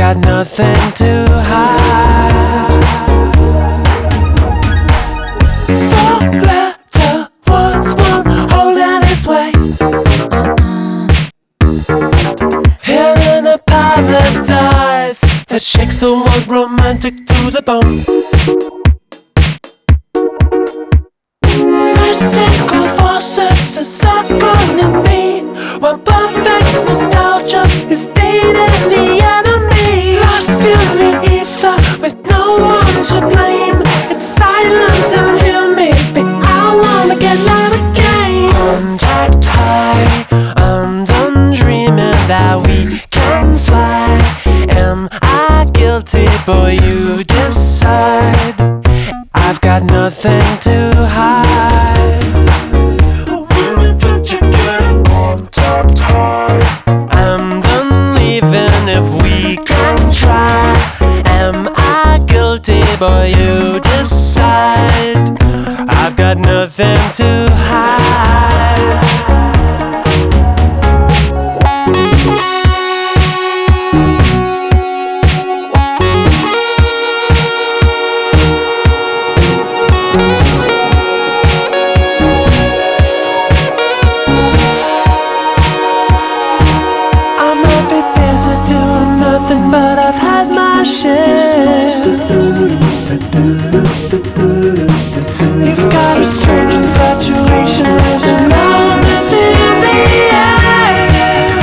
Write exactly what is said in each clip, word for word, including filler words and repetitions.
got nothing to hide. Four letter words won't hold in his way. Here in a paradise that shakes the world romantic to the bone. Mystical forces are circling me, while perfect nostalgia is dating the enemy. Lost in the ether with no one to blame. It's silent and hear me, but I wanna get loud again. Contact high, I'm done dreaming that we can fly. Am I guilty? Boy, you decide. I've got nothing to hide. Women, don't you get contact high? I'm done leaving if we can try. Am I guilty? Boy, you decide. I've got nothing to hide. But I've had my share. You've got a strange infatuation with a love that's in the air.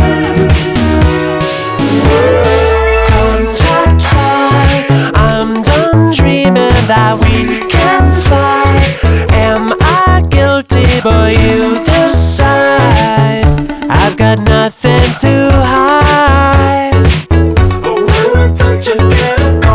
Contact high, I'm done dreaming that we can fly. Am I guilty? Boy, you decide. I've got nothing to hide. Don't you get